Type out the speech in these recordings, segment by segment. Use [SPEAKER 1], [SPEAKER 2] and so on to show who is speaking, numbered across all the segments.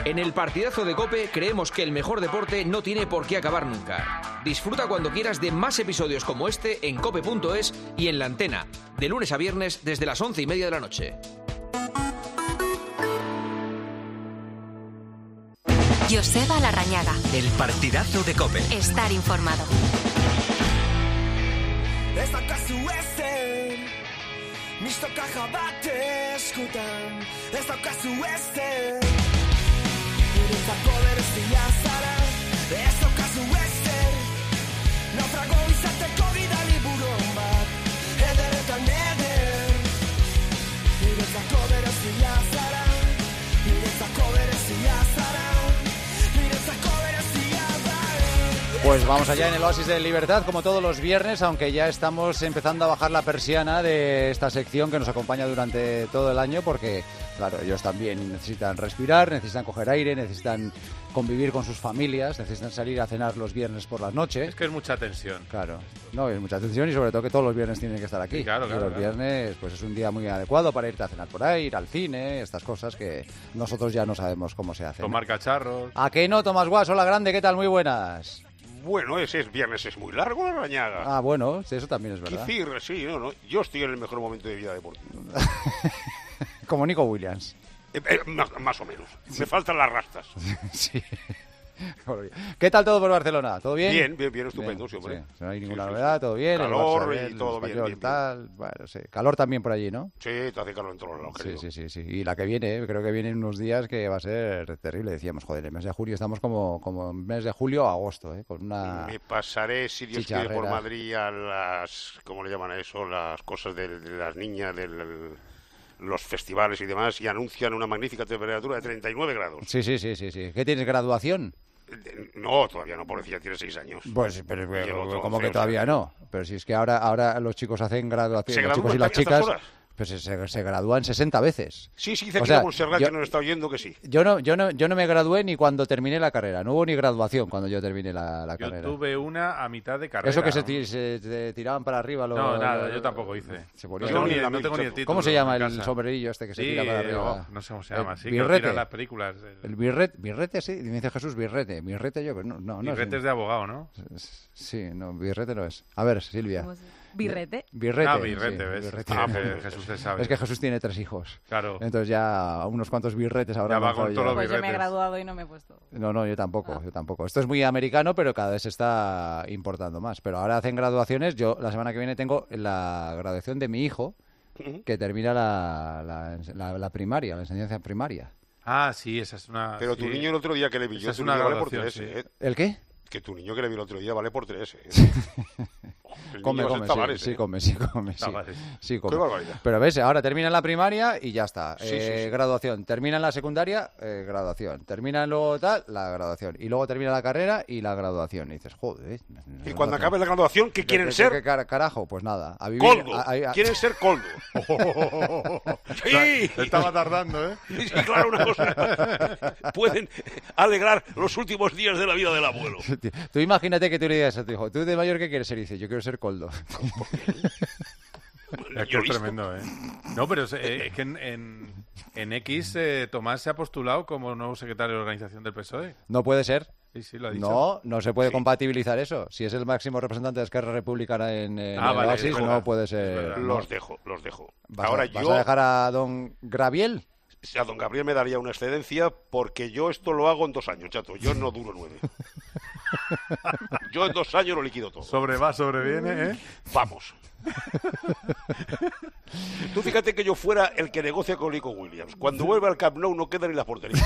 [SPEAKER 1] En el partidazo de COPE creemos que el mejor deporte no tiene por qué acabar nunca. Disfruta cuando quieras de más episodios como este en cope.es y en La Antena, de lunes a viernes desde las 11:30 de la noche.
[SPEAKER 2] Joseba Larrañaga.
[SPEAKER 3] El partidazo de COPE.
[SPEAKER 2] Estar informado.
[SPEAKER 4] Ez daukazu ezer, mistoka bat eskutan. Ez daukazu ezer, niretzako berezia zara. Ez daukazu ezer, naufrago izateko gidali buron bat. Ederretan eder, niretzako berezia zara. Niretzako berezia zara. Niretzako berezia zara.
[SPEAKER 5] Pues vamos allá en el Oasis de Libertad, como todos los viernes, aunque ya estamos empezando a bajar la persiana de esta sección que nos acompaña durante todo el año, porque, claro, ellos también necesitan respirar, necesitan coger aire, necesitan convivir con sus familias, necesitan salir a cenar los viernes por las noches.
[SPEAKER 6] Es que es mucha tensión.
[SPEAKER 5] Claro, no, es mucha tensión y sobre todo que todos los viernes tienen que estar aquí.
[SPEAKER 6] Sí, claro,
[SPEAKER 5] y los viernes pues es un día muy adecuado para irte a cenar por ahí, ir al cine, estas cosas que nosotros ya no sabemos cómo se hacen.
[SPEAKER 6] Tomar cacharros.
[SPEAKER 5] ¿A qué no, Tomás Guas? Hola, grande, ¿qué tal? Muy buenas.
[SPEAKER 7] Bueno, ese es viernes, es muy largo, la Larrañaga.
[SPEAKER 5] Ah, bueno, sí, eso también es verdad.
[SPEAKER 7] Quizir, sí, no, yo estoy en el mejor momento de vida deportiva.
[SPEAKER 5] Como Nico Williams.
[SPEAKER 7] Más o menos. Me faltan las rastas.
[SPEAKER 5] Sí. ¿Qué tal todo por Barcelona? ¿Todo bien?
[SPEAKER 7] Bien, estupendo, sí, hombre.
[SPEAKER 5] Sí, no hay ninguna novedad, todo bien.
[SPEAKER 7] Calor
[SPEAKER 5] el Barça,
[SPEAKER 7] y todo
[SPEAKER 5] el
[SPEAKER 7] bien.
[SPEAKER 5] Tal. Bueno, sí. Calor también por allí, ¿no?
[SPEAKER 7] Sí, te hace calor en todos lados, creo.
[SPEAKER 5] Sí. Y la que viene, creo que vienen unos días que va a ser terrible. Decíamos, joder, el mes de julio estamos como en mes de julio a agosto, con una...
[SPEAKER 7] Me pasaré, si Dios quiere, por Madrid a las... ¿Cómo le llaman a eso? Las cosas de las niñas, los festivales y demás, y anuncian una magnífica temperatura de 39 grados.
[SPEAKER 5] Sí. ¿Qué tienes, graduación?
[SPEAKER 7] No, todavía no, por decir, tiene 6 años.
[SPEAKER 5] Pues, pero ¿cómo que todavía no? Pero si es que ahora los chicos hacen graduación, los chicos y las chicas... Pues se gradúan 60 veces.
[SPEAKER 7] Sí, dice que Montserrat, que nos está oyendo, que sí.
[SPEAKER 5] Yo no me gradué ni cuando terminé la carrera. No hubo ni graduación cuando yo terminé la carrera.
[SPEAKER 6] Yo tuve una a mitad de carrera.
[SPEAKER 5] Eso que se tiraban para arriba.
[SPEAKER 6] Nada, yo tampoco hice.
[SPEAKER 5] No
[SPEAKER 6] tengo ni el título.
[SPEAKER 5] ¿Cómo se llama el sombrerillo este que se tira para arriba?
[SPEAKER 6] No sé cómo se llama. Sí,
[SPEAKER 5] birrete.
[SPEAKER 6] que lo tiran las películas.
[SPEAKER 5] El birrete, sí. Me dice Jesús, birrete. Birrete yo, pero no.
[SPEAKER 6] Birrete es de abogado, ¿no?
[SPEAKER 5] Sí, no, birrete no es. A ver, Silvia.
[SPEAKER 8] ¿Birrete?
[SPEAKER 6] Birrete, ¿ves?
[SPEAKER 5] Birrete.
[SPEAKER 6] Pero Jesús se sabe.
[SPEAKER 5] Es que Jesús tiene 3 hijos.
[SPEAKER 6] Claro.
[SPEAKER 5] Entonces ya unos cuantos birretes habrá.
[SPEAKER 6] Ya va con todos los
[SPEAKER 8] Pues
[SPEAKER 6] birretes.
[SPEAKER 8] yo me he graduado y no me he puesto.
[SPEAKER 5] No, yo tampoco. Esto es muy americano, pero cada vez se está importando más. Pero ahora hacen graduaciones. Yo la semana que viene tengo la graduación de mi hijo, que termina la primaria, la enseñanza primaria.
[SPEAKER 6] Ah, sí, esa es una...
[SPEAKER 7] Pero tu niño el otro día que le vi yo,
[SPEAKER 6] es una
[SPEAKER 7] vale por
[SPEAKER 6] graduación,
[SPEAKER 7] 3,
[SPEAKER 6] sí.
[SPEAKER 5] ¿El qué?
[SPEAKER 7] Que tu niño que le vi el otro día vale por 3,
[SPEAKER 5] Come, sí, come.
[SPEAKER 7] Sí,
[SPEAKER 5] come.
[SPEAKER 7] Qué barbaridad.
[SPEAKER 5] Pero ves, ahora termina la primaria y ya está.
[SPEAKER 7] Sí.
[SPEAKER 5] Graduación. Termina la secundaria, graduación. Termina luego la graduación. Y luego termina la carrera y la graduación. Y dices, joder.
[SPEAKER 7] Y cuando acabe la graduación, ¿qué quieren ser?
[SPEAKER 5] ¿Qué carajo? Pues nada. A vivir,
[SPEAKER 7] Coldo. Quieren ser Coldo. Sí.
[SPEAKER 6] Estaba tardando, ¿eh?
[SPEAKER 7] Sí, claro, una cosa. Pueden alegrar los últimos días de la vida del abuelo.
[SPEAKER 5] Tú imagínate que tú le digas a tu hijo, ¿tú de mayor qué quieres ser? Y dice, yo quiero ser Coldo.
[SPEAKER 6] Es que es tremendo, ¿eh? No, pero es que en X Tomás se ha postulado como nuevo secretario de organización del PSOE.
[SPEAKER 5] No puede ser.
[SPEAKER 6] Sí, lo ha dicho.
[SPEAKER 5] No se puede compatibilizar eso. Si es el máximo representante de Esquerra Republicana en
[SPEAKER 6] vale,
[SPEAKER 5] Oasis, no puede ser.
[SPEAKER 7] Los dejo.
[SPEAKER 5] ¿Vas a dejar a don Gabriel?
[SPEAKER 7] A don Gabriel me daría una excedencia porque yo esto lo hago en 2 años, chato. Yo no duro 9. Yo en 2 años lo liquido todo.
[SPEAKER 6] Sobreviene, ¿eh?
[SPEAKER 7] Vamos. Tú fíjate que yo fuera el que negocia con Nico Williams. Cuando vuelva al Camp Nou no queda ni la portería.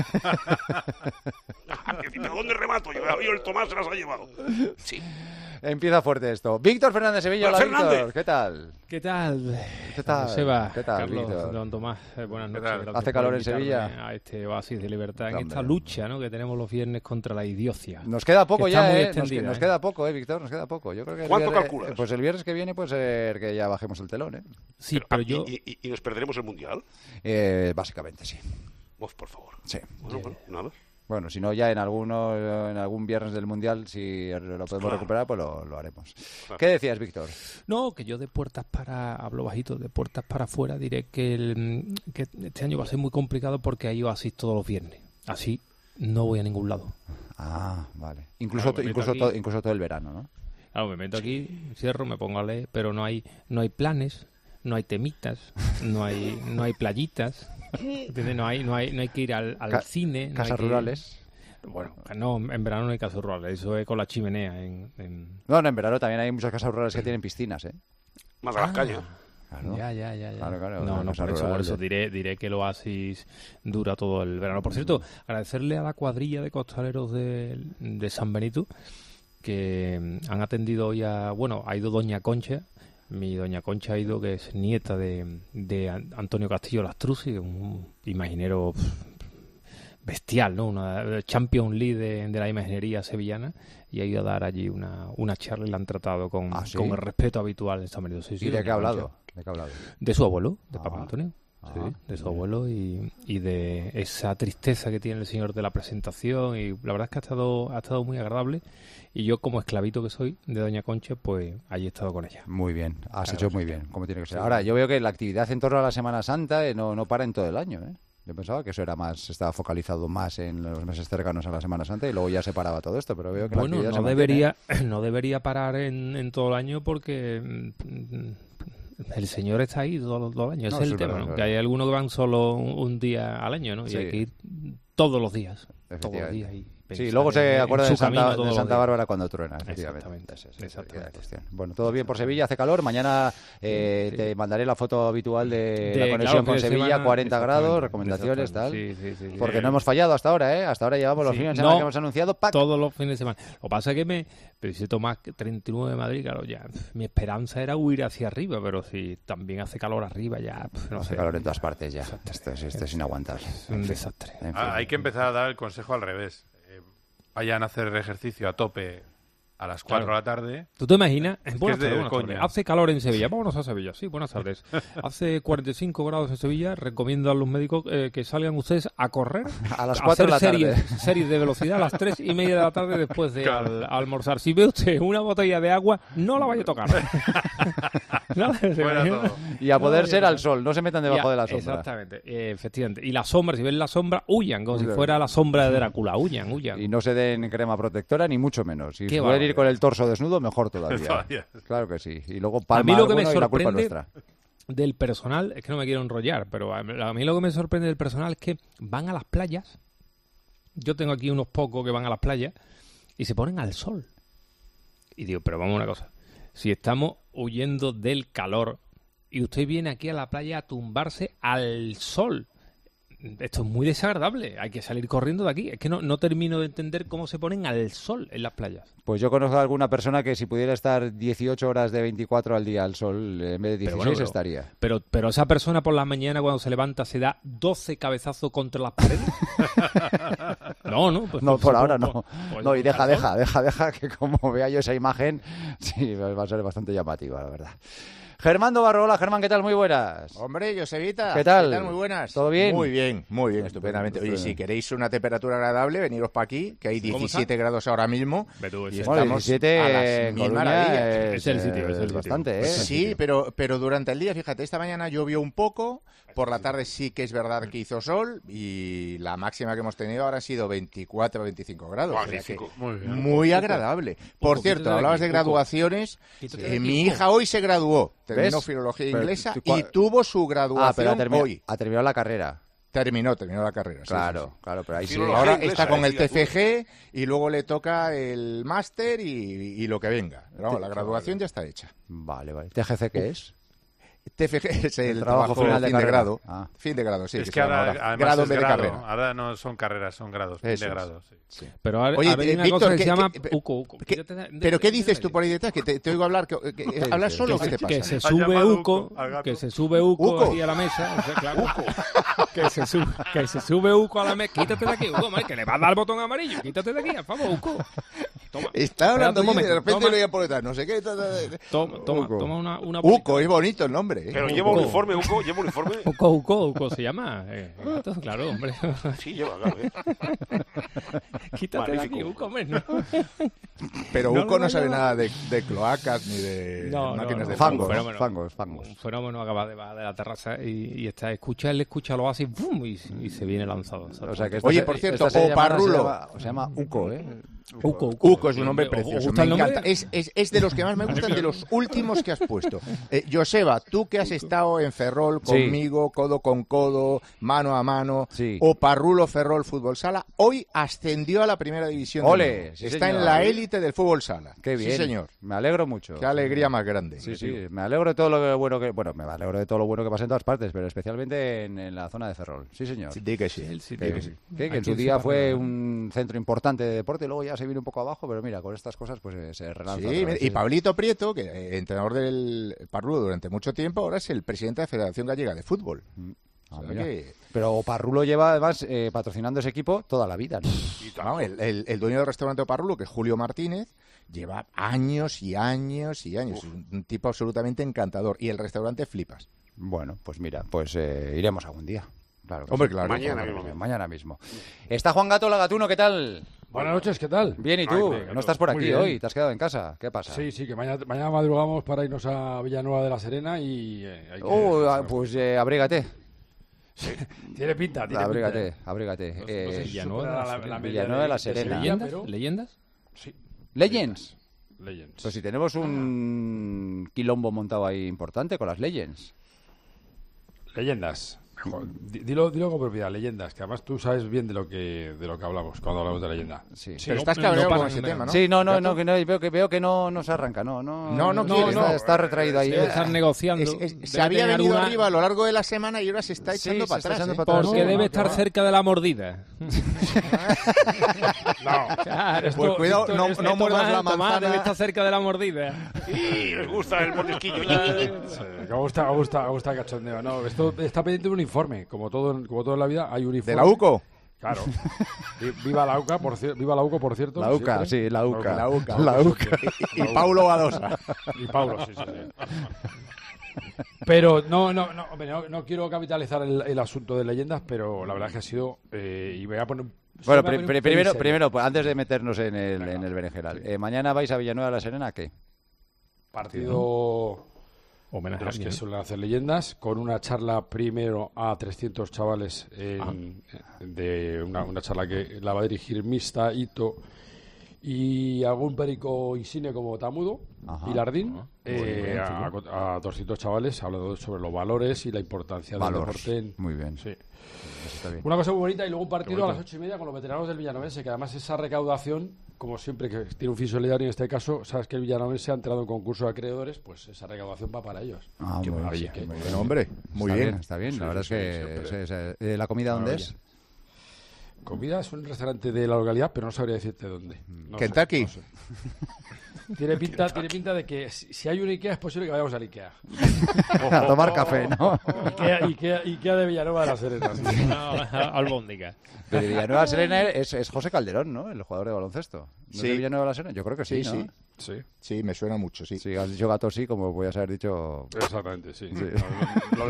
[SPEAKER 7] ¿Dónde remato? Yo el Tomás se las ha llevado. Sí.
[SPEAKER 5] Empieza fuerte esto. Víctor Fernández Sevilla, hola Víctor, ¿qué tal?
[SPEAKER 9] ¿Qué tal?
[SPEAKER 5] Seba, ¿qué tal,
[SPEAKER 9] Carlos,
[SPEAKER 5] Víctor?
[SPEAKER 9] don Tomás, buenas noches.
[SPEAKER 5] ¿Hace calor en Sevilla?
[SPEAKER 9] A este oasis de libertad, en esta lucha, ¿no?, que tenemos los viernes contra la idiocia.
[SPEAKER 5] Nos queda poco ya,
[SPEAKER 9] muy
[SPEAKER 5] nos queda poco, Víctor, nos queda poco. Yo creo que
[SPEAKER 7] ¿Cuánto calculas?
[SPEAKER 5] Pues el viernes que viene puede ser que ya bajemos el telón, ¿eh?
[SPEAKER 9] Sí, pero yo...
[SPEAKER 7] ¿Y nos perderemos el Mundial?
[SPEAKER 5] Básicamente, sí.
[SPEAKER 7] Vos, por favor.
[SPEAKER 5] Sí.
[SPEAKER 7] Bueno, nada.
[SPEAKER 5] Bueno, si no, ya en algún viernes del Mundial, si lo podemos recuperar, pues lo haremos. Claro. ¿Qué decías, Víctor?
[SPEAKER 9] No, que yo hablo bajito, de puertas para afuera, diré que este año va a ser muy complicado porque hay oasis todos los viernes. Así no voy a ningún lado.
[SPEAKER 5] Ah, vale. Incluso todo el verano, ¿no?
[SPEAKER 9] Claro, me meto aquí, cierro, me pongo a leer, pero no hay planes, no hay temitas, no hay playitas, ¿entiendes? No hay que ir al cine.
[SPEAKER 5] Casas rurales.
[SPEAKER 9] Bueno, no, en verano no hay casas rurales, eso es con la chimenea.
[SPEAKER 5] No, en verano también hay muchas casas rurales que tienen piscinas, ¿eh?
[SPEAKER 7] Más a las calles.
[SPEAKER 5] Claro.
[SPEAKER 9] Ya.
[SPEAKER 5] Claro,
[SPEAKER 9] No, por eso diré que el Oasis dura todo el verano. Por cierto, agradecerle a la cuadrilla de costaleros de San Benito que han atendido hoy ha ido Doña Concha. Mi Doña Concha ha ido, que es nieta de Antonio Castillo Lastruzzi, un imaginero bestial, ¿no? Una Champions League de la imaginería sevillana, y ha ido a dar allí una charla y la han tratado con el respeto habitual de San Benito. Sí,
[SPEAKER 5] ¿Y de qué ha hablado?
[SPEAKER 9] De su abuelo, de Papá Antonio. Sí, de su abuelo y de esa tristeza que tiene el señor de la presentación, y la verdad es que ha estado muy agradable, y yo, como esclavito que soy de Doña Concha, pues allí he estado con ella.
[SPEAKER 5] Muy bien, has hecho muy bien, como tiene que ser. Ahora, yo veo que la actividad en torno a la Semana Santa no para en todo el año, ¿eh? Yo pensaba que eso estaba focalizado más en los meses cercanos a la Semana Santa y luego ya se paraba todo esto, pero veo que
[SPEAKER 9] no debería parar en todo el año, porque el señor está ahí todo el año. Ese es el tema, ¿no? Que hay algunos que van solo un día al año, ¿no? Y hay que ir todos los días. Todos los días.
[SPEAKER 5] Sí, luego se acuerda de Santa Bárbara cuando truena, efectivamente. Exactamente. Bueno, todo bien por Sevilla, hace calor. Mañana te mandaré la foto habitual de la conexión con Sevilla, 40 grados, recomendaciones, tal. Sí. Porque no hemos fallado hasta ahora, ¿eh? Hasta ahora llevamos los fines de semana que hemos anunciado.
[SPEAKER 9] Todos los fines de semana. Lo que pasa es que pero si tomas 39 de Madrid, claro, ya mi esperanza era huir hacia arriba, pero si también hace calor arriba, ya no
[SPEAKER 5] hace calor en todas partes ya. Esto es inaguantable.
[SPEAKER 9] Es un desastre.
[SPEAKER 6] Hay que empezar a dar el consejo al revés. Vayan a hacer ejercicio a tope a las 4 de la tarde.
[SPEAKER 9] ¿Tú te imaginas? Buenas tardes. Hace calor en Sevilla. Vámonos a Sevilla. Sí, buenas tardes. Hace 45 grados en Sevilla. Recomiendo a los médicos que salgan ustedes a correr.
[SPEAKER 5] A las 4 de la tarde.
[SPEAKER 9] Series de velocidad a las 3:30 de la tarde después de almorzar. Si ve usted una botella de agua, no la vaya a tocar.
[SPEAKER 5] Y a poder ser al sol. No se metan debajo de la sombra.
[SPEAKER 9] Exactamente. Efectivamente. Y la sombra, si ven la sombra, huyan. Como si fuera la sombra de Drácula. Huyan.
[SPEAKER 5] Y no se den crema protectora, ni mucho menos. Si pueden ir con el torso desnudo, mejor todavía. Claro que sí. Y luego palma
[SPEAKER 9] a mí lo que me
[SPEAKER 5] y la culpa es nuestra.
[SPEAKER 9] Del personal, es que no me quiero enrollar, pero a mí lo que me sorprende del personal es que van a las playas. Yo tengo aquí unos pocos que van a las playas y se ponen al sol. Y digo, pero vamos a una cosa. Si estamos huyendo del calor y usted viene aquí a la playa a tumbarse al sol, esto es muy desagradable, hay que salir corriendo de aquí. Es que no termino de entender cómo se ponen al sol en las playas.
[SPEAKER 5] Pues yo conozco a alguna persona que si pudiera estar 18 horas de 24 al día al sol, en vez de 16 estaría.
[SPEAKER 9] Pero esa persona por la mañana cuando se levanta se da 12 cabezazos contra las paredes.
[SPEAKER 5] Pues no, por ahora no. No, y deja, que como vea yo esa imagen, sí, va a ser bastante llamativa, la verdad. Germán Barrola, Germán, ¿qué tal? Muy buenas.
[SPEAKER 10] Hombre, Josevita,
[SPEAKER 5] ¿qué tal?
[SPEAKER 10] Muy buenas.
[SPEAKER 5] ¿Todo bien?
[SPEAKER 10] Muy bien, estupendamente. Oye, si queréis una temperatura agradable, veniros para aquí, que hay 17 grados ahora mismo.
[SPEAKER 5] Y estamos 17 a las mil maravillas.
[SPEAKER 9] Es el sitio, es
[SPEAKER 5] bastante, ¿eh?
[SPEAKER 10] Sí, pero durante el día, fíjate, esta mañana llovió un poco, por la tarde sí que es verdad que hizo sol, y la máxima que hemos tenido ahora ha sido 24 o 25 grados. Muy agradable. Por cierto, hablabas de graduaciones. Mi hija hoy se graduó. Terminó filología inglesa y tuvo su graduación hoy.
[SPEAKER 5] Ha terminado la carrera.
[SPEAKER 10] Terminó la carrera.
[SPEAKER 5] Claro, pero ahí sí.
[SPEAKER 10] Ahora está con el TFG y luego le toca el máster y lo que venga. Pero la graduación ya está hecha.
[SPEAKER 5] Vale. ¿TGC qué es?
[SPEAKER 10] TFG es el trabajo final de grado. Fin de grado, sí.
[SPEAKER 6] Es que ahora grado en vez de carrera. Ahora no son carreras, son grados. Fin de grado, sí.
[SPEAKER 9] Pero ahora hay una cosa que se llama UCO.
[SPEAKER 10] ¿Pero qué dices tú por ahí detrás? Que te oigo hablar. ¿Hablas solo o qué te pasa?
[SPEAKER 9] Que se sube UCO aquí a la mesa. Que se sube UCO a la mesa. Quítate de aquí, UCO, que le va a dar el botón amarillo. Quítate de aquí, a favor, UCO.
[SPEAKER 10] Está hablando
[SPEAKER 9] un
[SPEAKER 10] y de
[SPEAKER 9] momento,
[SPEAKER 10] repente le voy a poner no sé qué.
[SPEAKER 9] Toma una
[SPEAKER 10] Uco, es bonito el nombre.
[SPEAKER 7] Pero lleva uniforme, Uco, lleva uniforme.
[SPEAKER 9] Uco se llama. Claro, hombre.
[SPEAKER 7] Sí, lleva, claro.
[SPEAKER 9] Quítate de aquí, Uco, hombre. No.
[SPEAKER 10] Pero Uco no sabe nada de cloacas ni de máquinas de
[SPEAKER 5] fangos.
[SPEAKER 9] Un fenómeno acaba de bajar de la terraza y está, él escucha lo así ¡bum! Y se viene lanzado.
[SPEAKER 5] O sea que
[SPEAKER 10] oye, por cierto, Oparrulo.
[SPEAKER 5] Se llama Uco, ¿eh?
[SPEAKER 10] Uco es un nombre precioso, me encanta.
[SPEAKER 9] Nombre?
[SPEAKER 10] Es de los que más me gustan, de los últimos que has puesto. Joseba, tú que has estado en Ferrol conmigo, codo con codo, mano a mano, Oparrulo Ferrol Fútbol Sala, hoy ascendió a la primera división.
[SPEAKER 5] ¡Ole!
[SPEAKER 10] Está en la élite del fútbol sala.
[SPEAKER 5] ¡Qué bien!
[SPEAKER 10] Sí, señor.
[SPEAKER 5] Me alegro mucho.
[SPEAKER 10] ¡Qué alegría más grande!
[SPEAKER 5] Sí, me alegro de todo lo bueno que... Bueno, me alegro de todo lo bueno que pasa en todas partes, pero especialmente en la zona de Ferrol. Sí, señor.
[SPEAKER 10] Sí, di que sí.
[SPEAKER 5] Que en su día fue un centro importante de deporte y luego ya se vino un poco abajo, pero mira, con estas cosas pues se relanza.
[SPEAKER 10] Sí, y Pablito Prieto, que entrenador del Parrulo durante mucho tiempo, ahora es el presidente de la Federación Gallega de Fútbol.
[SPEAKER 5] Pero Parrulo lleva además patrocinando ese equipo toda la vida, ¿no?
[SPEAKER 10] No, el dueño del restaurante Oparrulo, que es Julio Martínez, lleva años y años y años. Es un tipo absolutamente encantador. Y el restaurante flipas.
[SPEAKER 5] Bueno, pues mira, iremos algún día. Claro.
[SPEAKER 10] Hombre, claro.
[SPEAKER 7] Mañana
[SPEAKER 5] mismo. Está Juan Gato Lagatuno, ¿qué tal?
[SPEAKER 11] Buenas noches, ¿qué tal?
[SPEAKER 5] Bien, ¿y tú? No estás por aquí hoy, te has quedado en casa. ¿Qué pasa?
[SPEAKER 11] Sí, que mañana madrugamos para irnos a Villanueva de la Serena y...
[SPEAKER 5] pues abrígate.
[SPEAKER 11] Tiene pinta.
[SPEAKER 5] Abrígate. Villanueva de la Serena.
[SPEAKER 9] ¿Leyendas?
[SPEAKER 11] Sí.
[SPEAKER 5] ¿Legends?
[SPEAKER 11] Legends.
[SPEAKER 5] Pues si tenemos un quilombo montado ahí importante con las Legends.
[SPEAKER 11] Leyendas. Dilo con propiedad, leyendas, que además tú sabes bien de lo que hablamos cuando hablamos de leyenda.
[SPEAKER 5] Sí.
[SPEAKER 10] Pero estás cabreado con ese tema, ¿no?
[SPEAKER 5] Sí, veo que no se arranca, no está retraído ahí.
[SPEAKER 9] Están negociando.
[SPEAKER 10] Se había venido arriba a lo largo de la semana y ahora se está echando para atrás.
[SPEAKER 9] Porque debe estar cerca de la mordida.
[SPEAKER 10] Pues cuidado, no muerdas la manzana.
[SPEAKER 9] Debe estar cerca de la mordida.
[SPEAKER 7] Sí, les gusta el mordisquillo.
[SPEAKER 11] Me gusta el cachondeo. No, esto está pendiente de un informe, como todo en la vida hay un informe.
[SPEAKER 10] ¿De la UCO?
[SPEAKER 11] Claro. Viva la UCA, por cierto.
[SPEAKER 5] La UCA, sí, la UCA.
[SPEAKER 10] La UCA. Y Paulo Badosa.
[SPEAKER 11] Y Paulo, sí. Pero no quiero capitalizar el asunto de leyendas, pero la verdad es que ha sido y voy a poner.
[SPEAKER 5] Bueno, primero, pues, antes de meternos en el berenjenal, mañana vais a Villanueva de la Serena, ¿qué?
[SPEAKER 11] Partido de los que suelen hacer leyendas, con una charla primero a 300 chavales de una charla que la va a dirigir Mista, Ito y algún perico insigne como Tamudo y Lardín, a 200 chavales hablando sobre los valores y la importancia del deporte.
[SPEAKER 5] Muy bien.
[SPEAKER 11] Sí. Una cosa muy bonita, y luego un partido a las 8:30 con los veteranos del Villanovense, que además esa recaudación, como siempre que tiene un fin solidario en este caso, sabes que el Villanovense ha entrado en concurso de acreedores, pues esa recaudación va para ellos.
[SPEAKER 5] Qué maravilla.
[SPEAKER 10] Muy bien, hombre. Muy bien.
[SPEAKER 5] Está bien. La verdad es que ¿la comida dónde es?
[SPEAKER 11] Comida es un restaurante de la localidad, pero no sabría decirte dónde.
[SPEAKER 10] Kentucky.
[SPEAKER 11] No sé. Tiene pinta de que si hay un Ikea es posible que vayamos al Ikea.
[SPEAKER 5] A tomar café, ¿no?
[SPEAKER 11] Ikea de Villanueva de la Serena.
[SPEAKER 9] Albóndiga.
[SPEAKER 5] Pero de Villanueva de la Serena es José Calderón, ¿no? El jugador de baloncesto. ¿No es de Villanueva de la Serena? Yo creo que sí, ¿no?
[SPEAKER 11] Sí,
[SPEAKER 10] me suena mucho, sí.
[SPEAKER 5] Sí, has dicho Gato sí, como podías haber dicho...
[SPEAKER 11] Exactamente, sí. Lo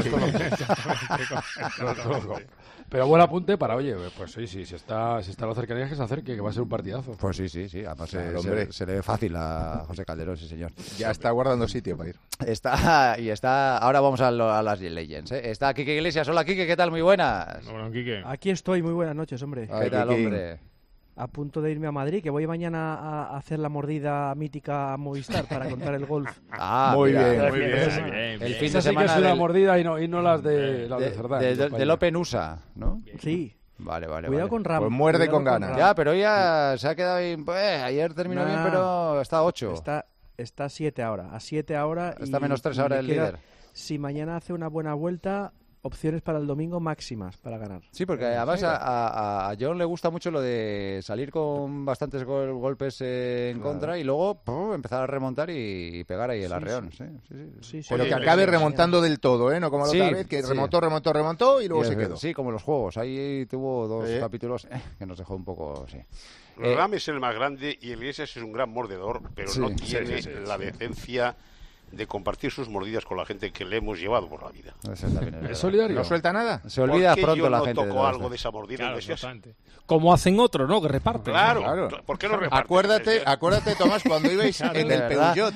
[SPEAKER 11] desconozco. Pero buen apunte para, oye, pues sí, si está la cercanía, que se acerque, que va a ser un partidazo.
[SPEAKER 5] Pues sí. Además se le ve fácil a José Calderón, sí, señor.
[SPEAKER 10] Ya está guardando sitio para ir.
[SPEAKER 5] Está. Ahora vamos a las Legends, ¿eh? Está Quique Iglesias. Hola, Quique, ¿qué tal? Muy buenas.
[SPEAKER 9] Bueno, Quique.
[SPEAKER 12] Aquí estoy, muy buenas noches, hombre.
[SPEAKER 5] ¿Qué tal, hombre?
[SPEAKER 12] A punto de irme a Madrid, que voy mañana a hacer la mordida mítica a Movistar para contar el golf.
[SPEAKER 10] Muy bien.
[SPEAKER 5] El fin de semana
[SPEAKER 11] sí que es una mordida y no las de Cerdán.
[SPEAKER 5] Del Open USA, ¿no?
[SPEAKER 12] Sí.
[SPEAKER 5] Vale.
[SPEAKER 12] Cuidado con Ram.
[SPEAKER 10] Pues muerde con ganas.
[SPEAKER 5] Ya, pero ya se ha quedado bien. Pues, ayer terminó bien, pero está a 8.
[SPEAKER 12] Está a 7 ahora. A 7 ahora.
[SPEAKER 5] Está menos 3 ahora el líder.
[SPEAKER 12] Si mañana hace una buena vuelta, opciones para el domingo máximas para ganar.
[SPEAKER 5] Sí, porque además a John le gusta mucho lo de salir con bastantes golpes en contra y luego empezar a remontar y pegar ahí el arreón. Sí.
[SPEAKER 10] Pero que acabe remontando del todo, ¿eh? No como la otra vez, que remontó y luego se quedó.
[SPEAKER 5] Sí, como los juegos. Ahí tuvo 2 capítulos que nos dejó un poco...
[SPEAKER 7] Rames es el más grande y Iglesias es un gran mordedor, pero no tiene la decencia de compartir sus mordidas con la gente que le hemos llevado por la vida.
[SPEAKER 11] ¿Es solidario?
[SPEAKER 10] ¿No suelta nada?
[SPEAKER 5] Se olvida pronto la gente.
[SPEAKER 7] ¿Por qué yo no toco algo de esa mordida?
[SPEAKER 9] Como hacen otros, ¿no? Que reparten.
[SPEAKER 7] Claro. ¿Por qué no reparten?
[SPEAKER 10] Acuérdate, Tomás, cuando ibais en el Peugeot.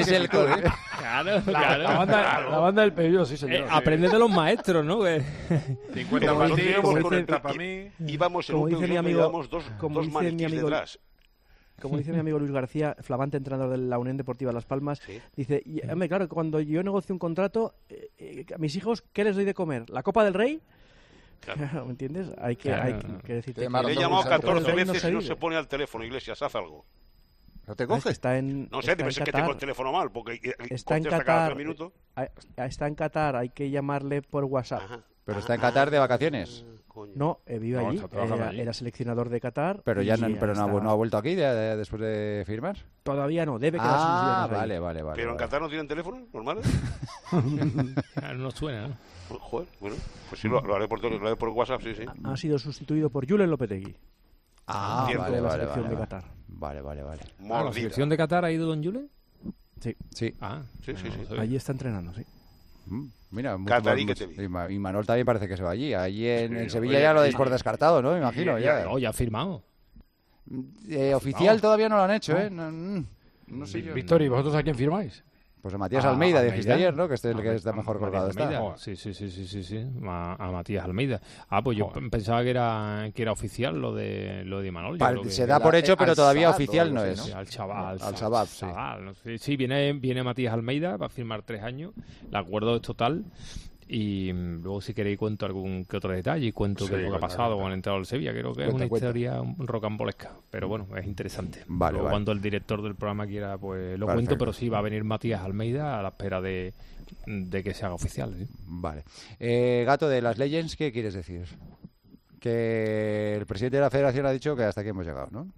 [SPEAKER 11] La banda del Peugeot, sí, señor.
[SPEAKER 9] Aprende de los maestros, ¿no?
[SPEAKER 6] 50 para ti, 40 para mí.
[SPEAKER 7] Íbamos en un Peugeot y íbamos dos maniquís detrás.
[SPEAKER 12] Como dice mi amigo Luis García, flamante entrenador de la Unión Deportiva Las Palmas, dice, hombre, claro, cuando yo negocio un contrato, a mis hijos, ¿qué les doy de comer? ¿La Copa del Rey? Claro. ¿Me entiendes? Hay que decirte.
[SPEAKER 7] Le he llamado 14 veces y no se pone al teléfono. Iglesias, haz algo.
[SPEAKER 10] ¿No te coges?
[SPEAKER 7] No sé, debe ser que tengo el teléfono mal, porque
[SPEAKER 12] está en Qatar, cada minuto. Está en Qatar, hay que llamarle por WhatsApp.
[SPEAKER 5] ¿Pero está en Qatar de vacaciones?
[SPEAKER 12] No, vive allí. Era seleccionador de Qatar.
[SPEAKER 5] Pero ya no ha vuelto aquí después de firmar.
[SPEAKER 12] Todavía no, debe quedarse unos días
[SPEAKER 5] vale.
[SPEAKER 7] ¿Pero en Qatar no tienen teléfono normales?
[SPEAKER 9] No suena, ¿no?
[SPEAKER 7] Joder, bueno, pues sí, lo haré por WhatsApp, sí.
[SPEAKER 12] Ha sido sustituido por Julen Lopetegui.
[SPEAKER 5] Vale.
[SPEAKER 12] La selección de Qatar.
[SPEAKER 5] Vale.
[SPEAKER 9] ¿La selección de Qatar ha ido don Julen?
[SPEAKER 12] Sí.
[SPEAKER 7] Sí.
[SPEAKER 12] Allí está entrenando, sí.
[SPEAKER 5] Mira,
[SPEAKER 7] Catarí que te vi.
[SPEAKER 5] Y Manuel también parece que se va allí. Allí en Sevilla ya lo dais por descartado, ¿no? Me imagino. Ya
[SPEAKER 9] ha firmado.
[SPEAKER 5] Oficial todavía no lo han hecho, ¿eh? No sé yo.
[SPEAKER 11] Víctor, ¿y vosotros a quién firmáis?
[SPEAKER 5] Pues a Matías Almeida, dijiste ayer, ¿no? Que es el que está mejor colgado.
[SPEAKER 9] Sí. A Matías Almeida. Pues yo pensaba que era oficial lo de Imanol.
[SPEAKER 5] Se da por hecho, pero todavía oficial no es.
[SPEAKER 9] Al Chaval.
[SPEAKER 5] Sí,
[SPEAKER 9] viene Matías Almeida para firmar 3 años. El acuerdo es total. Y luego, si queréis, cuento algún que otro detalle y cuento qué es lo que ha pasado con el entrenador del Sevilla. Creo que es una historia rocambolesca, pero bueno, es interesante. Cuando el director del programa quiera, pues lo cuento, pero sí va a venir Matías Almeida a la espera de que se haga oficial. ¿Sí?
[SPEAKER 5] Vale. Gato, de las Legends, ¿qué quieres decir? Que el presidente de la Federación ha dicho que hasta aquí hemos llegado, ¿no?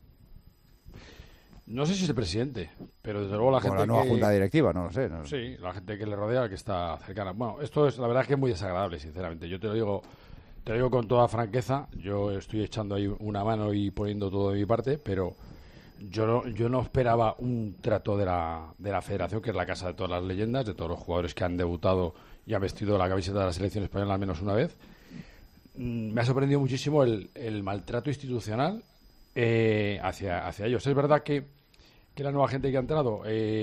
[SPEAKER 11] No sé si es el presidente, pero desde luego la gente.
[SPEAKER 5] La nueva junta directiva, no lo sé.
[SPEAKER 11] Sí, la gente que le rodea, que está cercana. Bueno, esto es la verdad que es muy desagradable, sinceramente. Yo te lo digo con toda franqueza. Yo estoy echando ahí una mano y poniendo todo de mi parte, pero yo no esperaba un trato de la Federación, que es la casa de todas las leyendas, de todos los jugadores que han debutado y han vestido la camiseta de la selección española al menos una vez. Me ha sorprendido muchísimo el maltrato institucional hacia ellos. Es verdad que la nueva gente que ha entrado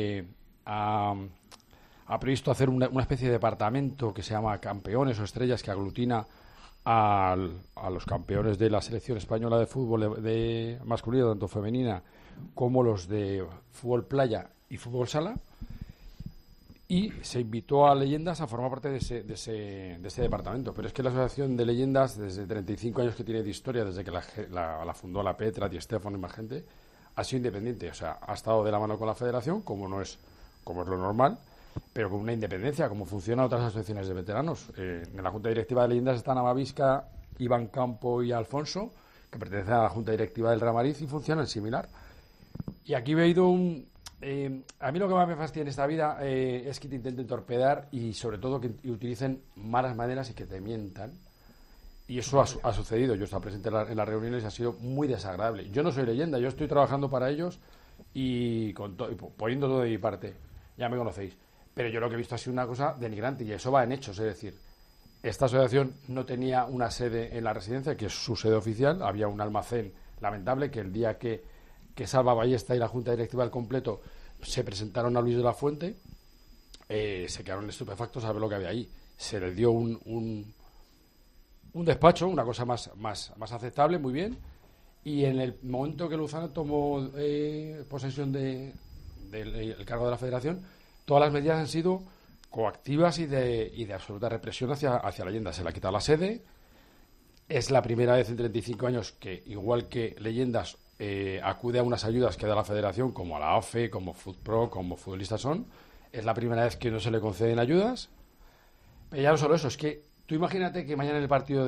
[SPEAKER 11] ha previsto hacer una especie de departamento que se llama Campeones o Estrellas, que aglutina a los campeones de la selección española de fútbol de masculino, tanto femenina como los de fútbol playa y fútbol sala, y se invitó a leyendas a formar parte de ese departamento. Pero es que la Asociación de Leyendas, desde 35 años que tiene de historia, desde que la fundó la Petra, Di Stéfano y más gente, ha sido independiente. O sea, ha estado de la mano con la Federación, como es lo normal, pero con una independencia, como funcionan otras asociaciones de veteranos. En la Junta Directiva de Leyendas están Amavisca, Iván Campo y Alfonso, que pertenecen a la Junta Directiva del Real Madrid y funcionan similar. Y aquí he ido a mí lo que más me fastidia en esta vida es que te intenten torpedar y sobre todo que utilicen malas maneras y que te mientan. Y eso ha sucedido. Yo estaba presente en las reuniones y ha sido muy desagradable. Yo no soy leyenda, yo estoy trabajando para ellos y poniendo todo de mi parte. Ya me conocéis. Pero yo lo que he visto ha sido una cosa denigrante y eso va en hechos. Es decir, esta asociación no tenía una sede en la residencia, que es su sede oficial. Había un almacén lamentable que el día que Salva Ballesta y la Junta Directiva al completo se presentaron a Luis de la Fuente, se quedaron estupefactos a ver lo que había ahí. Se les dio un despacho, una cosa más aceptable, muy bien, y en el momento que Luzano tomó posesión del cargo de la Federación, todas las medidas han sido coactivas y de absoluta represión hacia Leyenda. Se le ha quitado la sede. Es la primera vez en 35 años que, igual que Leyendas, acude a unas ayudas que da la Federación, como a la AFE, como FutPro, como Futbolistas Son. Es la primera vez que no se le conceden ayudas. Pero ya no solo eso, es que Tú imagínate que mañana en el partido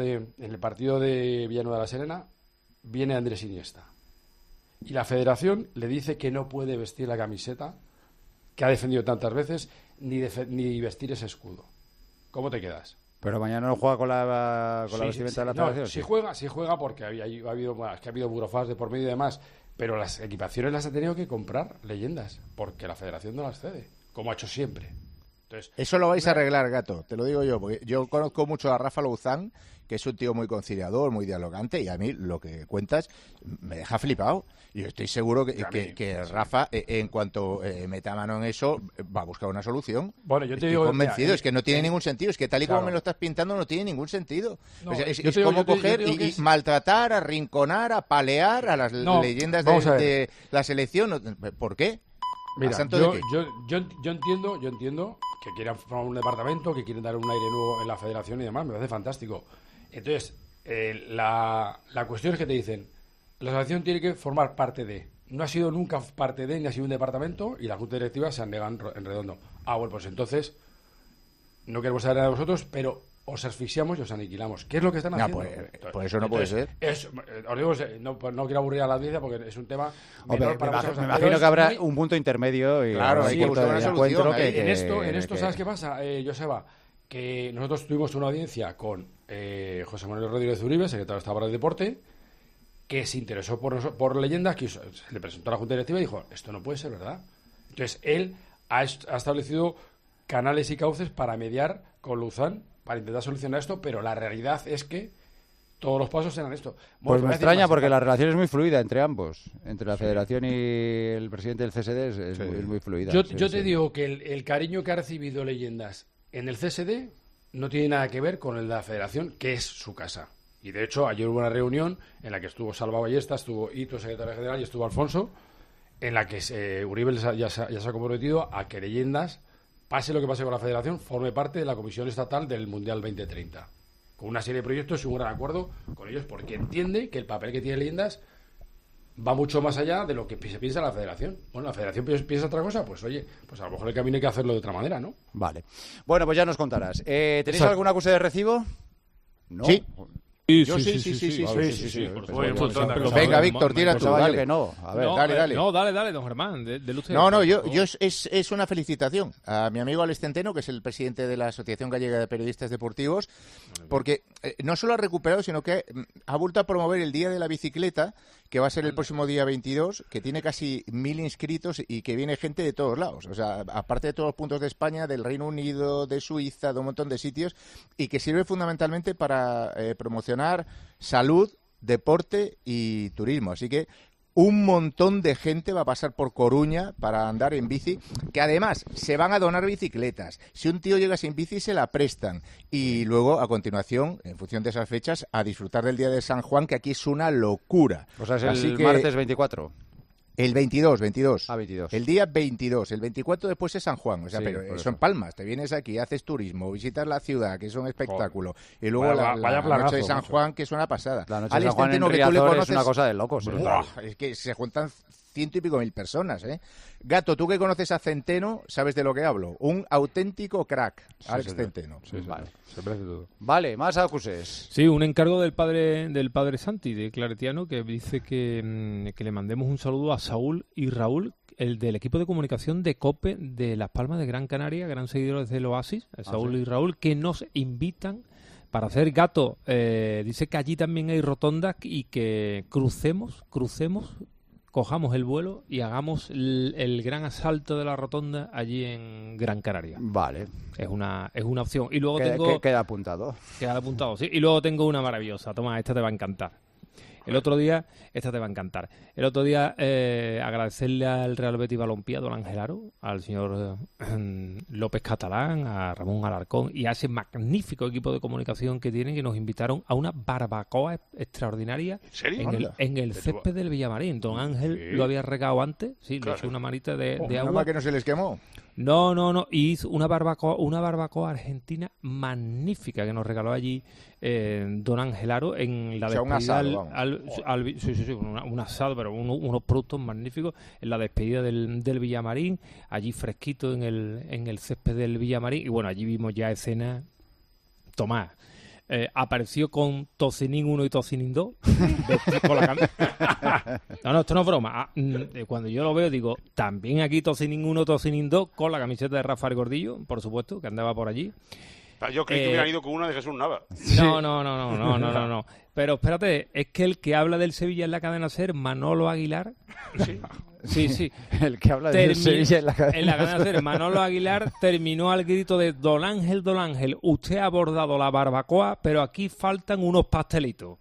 [SPEAKER 11] de Villanueva de la Serena viene Andrés Iniesta y la Federación le dice que no puede vestir la camiseta que ha defendido tantas veces ni vestir ese escudo. ¿Cómo te quedas?
[SPEAKER 5] Pero mañana no juega con la vestimenta de la Federación.
[SPEAKER 11] No, sí juega porque ha habido burofax de por medio y demás, pero las equipaciones las ha tenido que comprar Leyendas porque la Federación no las cede, como ha hecho siempre. Entonces,
[SPEAKER 10] eso lo vais a arreglar, Gato, te lo digo yo, porque yo conozco mucho a Rafa Louzán, que es un tío muy conciliador, muy dialogante, y a mí lo que cuentas me deja flipado. Y yo estoy seguro que Rafa, en cuanto meta mano en eso, va a buscar una solución.
[SPEAKER 11] Bueno, yo te
[SPEAKER 10] estoy
[SPEAKER 11] digo,
[SPEAKER 10] convencido, es que no tiene ningún sentido, es que tal y como me lo estás pintando no tiene ningún sentido.
[SPEAKER 11] No,
[SPEAKER 10] o sea, es como coger y maltratar, arrinconar, apalear a las leyendas de la selección. ¿Por qué?
[SPEAKER 11] Mira, yo entiendo que quieran formar un departamento, que quieren dar un aire nuevo en la federación y demás, me parece fantástico. Entonces, la cuestión es que te dicen, la asociación tiene que formar parte de. No ha sido nunca parte de, ni ha sido un departamento, y la Junta Directiva se han negado en redondo. Bueno, pues entonces, no queremos saber nada de vosotros, pero os asfixiamos y os aniquilamos. ¿Qué es lo que están haciendo?
[SPEAKER 10] Pues eso no puede ser.
[SPEAKER 11] Os digo, no quiero aburrir a la audiencia porque es un tema menor para vosotros.
[SPEAKER 5] Me imagino que habrá un punto intermedio. Y
[SPEAKER 10] claro, hay que buscar una solución.
[SPEAKER 11] En esto, ¿sabes qué pasa, Joseba? Que nosotros tuvimos una audiencia con José Manuel Rodríguez Uribe, secretario de Estado para el Deporte, que se interesó por Leyendas, que se le presentó a la Junta Directiva y dijo, esto no puede ser verdad. Entonces, él ha establecido canales y cauces para mediar con Louzán, para intentar solucionar esto, pero la realidad es que todos los pasos eran esto.
[SPEAKER 5] Pues me extraña porque la relación es muy fluida entre ambos, entre la Federación y el presidente del CSD es muy fluida.
[SPEAKER 11] Yo te digo que el cariño que ha recibido Leyendas en el CSD no tiene nada que ver con el de la Federación, que es su casa. Y de hecho, ayer hubo una reunión en la que estuvo Salva Ballesta, estuvo Ito, secretario general, y estuvo Alfonso, en la que Uribe ya se ha comprometido a que Leyendas, pase lo que pase con la Federación, forme parte de la Comisión Estatal del Mundial 2030. Con una serie de proyectos y un gran acuerdo con ellos, porque entiende que el papel que tiene Leyendas va mucho más allá de lo que se piensa la Federación. Bueno, la Federación piensa otra cosa, pues oye, pues a lo mejor el camino hay que hacerlo de otra manera, ¿no?
[SPEAKER 5] Vale. Bueno, pues ya nos contarás. ¿Tenéis algún acuse de recibo? ¿No?
[SPEAKER 10] Sí.
[SPEAKER 5] Sí.
[SPEAKER 10] Venga, Víctor, tira tú, dale.
[SPEAKER 5] No. A ver,
[SPEAKER 10] dale.
[SPEAKER 9] No, dale, don Germán.
[SPEAKER 10] Es una felicitación a mi amigo Alex Centeno, que es el presidente de la Asociación Gallega de Periodistas Deportivos, porque no solo ha recuperado, sino que ha vuelto a promover el Día de la Bicicleta, que va a ser el próximo día 22, que tiene casi 1000 inscritos y que viene gente de todos lados. O sea, aparte de todos los puntos de España, del Reino Unido, de Suiza, de un montón de sitios, y que sirve fundamentalmente para promocionar salud, deporte y turismo. Así que un montón de gente va a pasar por Coruña para andar en bici, que además se van a donar bicicletas. Si un tío llega sin bici, se la prestan. Y luego, a continuación, en función de esas fechas, a disfrutar del Día de San Juan, que aquí es una locura.
[SPEAKER 5] O sea, es el martes 24.
[SPEAKER 10] El 22.
[SPEAKER 5] 22.
[SPEAKER 10] El día 22. El 24 después es San Juan. O sea, pero son Palmas. Te vienes aquí, haces turismo, visitas la ciudad, que es un espectáculo. Y luego la noche de San Juan, que es una pasada.
[SPEAKER 5] La noche de San Juan en Riazor es una cosa de locos.
[SPEAKER 10] Es que se juntan 100 y pico mil personas, ¿eh? Gato, tú que conoces a Centeno, sabes de lo que hablo. Un auténtico crack, Alex Centeno.
[SPEAKER 5] Vale. Se parece todo. Vale, más acuses.
[SPEAKER 9] Sí, un encargo del padre Santi, de Claretiano, que dice que le mandemos un saludo a Saúl y Raúl, el del equipo de comunicación de COPE de Las Palmas de Gran Canaria, gran seguidores del Oasis, Saúl y Raúl, que nos invitan para hacer Gato. Dice que allí también hay rotondas y que crucemos, cojamos el vuelo y hagamos el gran asalto de la rotonda allí en Gran Canaria.
[SPEAKER 5] Vale.
[SPEAKER 9] Es una opción. Y luego
[SPEAKER 5] queda apuntado.
[SPEAKER 9] Queda apuntado, sí. Y luego tengo una maravillosa. Toma, esta te va a encantar. Esta te va a encantar. El otro día, agradecerle al Real Betis Balompié, a don Ángel Aro, al señor López Catalán, a Ramón Alarcón y a ese magnífico equipo de comunicación que tienen, que nos invitaron a una barbacoa extraordinaria.
[SPEAKER 7] ¿En serio?
[SPEAKER 9] En el césped del Villamarín. Don Ángel lo había regado antes, sí, le echó una manita de agua.
[SPEAKER 10] ¿Nada que no se les quemó?
[SPEAKER 9] No, y hizo una barbacoa argentina magnífica que nos regaló allí don Ángel Aro en la despedida un asado, pero unos productos magníficos en la despedida del Villamarín, allí fresquito en el césped del Villamarín, y bueno, allí vimos ya escenas Tomás. Apareció con Tocinín 1 y Tocinín 2. No, esto no es broma. Cuando yo lo veo, digo, también aquí Tocinín 1, Tocinín 2, con la camiseta de Rafael Gordillo, por supuesto, que andaba por allí.
[SPEAKER 7] Yo creí que hubieran ido con una de Jesús Nava.
[SPEAKER 9] No. Pero espérate, es que el que habla del Sevilla en la cadena SER, Manolo Aguilar. Sí.
[SPEAKER 5] El que habla del Sevilla en la cadena
[SPEAKER 9] SER, Manolo Aguilar, terminó al grito de Don Ángel, usted ha bordado la barbacoa, pero aquí faltan unos pastelitos.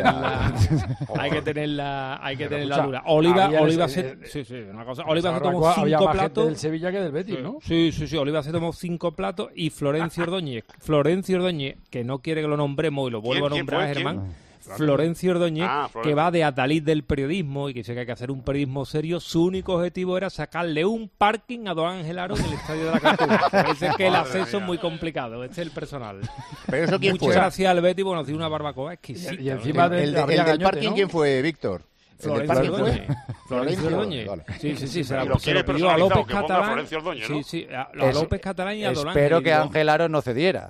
[SPEAKER 9] Hay que tenerla dura. Oliva se tomó 5 platos
[SPEAKER 11] del Sevilla que del Betis, ¿no?
[SPEAKER 9] Sí, Oliva se tomó 5 platos y Florencio Ordóñez, que no quiere que lo nombremos y lo vuelvo a nombrar, Germán. Florencio Ordóñez, que va de adalid del periodismo y que dice que hay que hacer un periodismo serio, su único objetivo era sacarle un parking a Don Ángel Aro en el Estadio de la Cartuja. Dice que el acceso es muy complicado, este es el personal.
[SPEAKER 10] Pero eso quién
[SPEAKER 9] Muchas
[SPEAKER 10] fue.
[SPEAKER 9] gracias al Betis, bueno, hacía una barbacoa exquisita.
[SPEAKER 10] Y encima del parking, ¿no? ¿Quién fue, Víctor?
[SPEAKER 9] Florencio Ordóñez. Sí, se lo pidió a López Catalán. Sí, a López Catalán y a Don Ángel.
[SPEAKER 5] Espero que Ángel Aro no cediera.